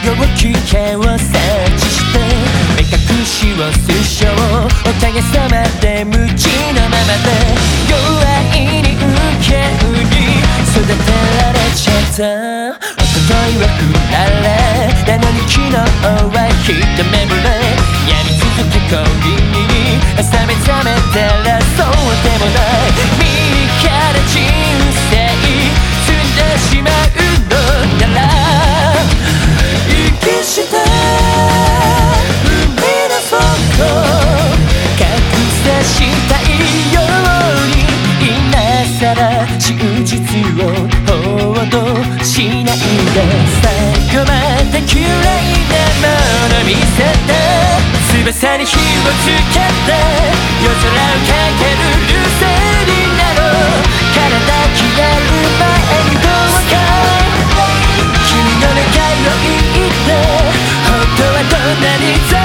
号機嫌を察知して目隠しをすしょうおかげさまで無知のままで弱いに受け売り育てられちゃった一昨日は振られなのに昨日は一目惚れ病み続け恋に朝目覚めたらそうでもない右から人生進んでしまうのなら息した海の底隠さしたいように今さら真実を報道しないで最後まで嫌いなもの見せて翼に火をつけて夜空をかけるルセリナの体消える前にどうか君の願いを言って本当はどんなに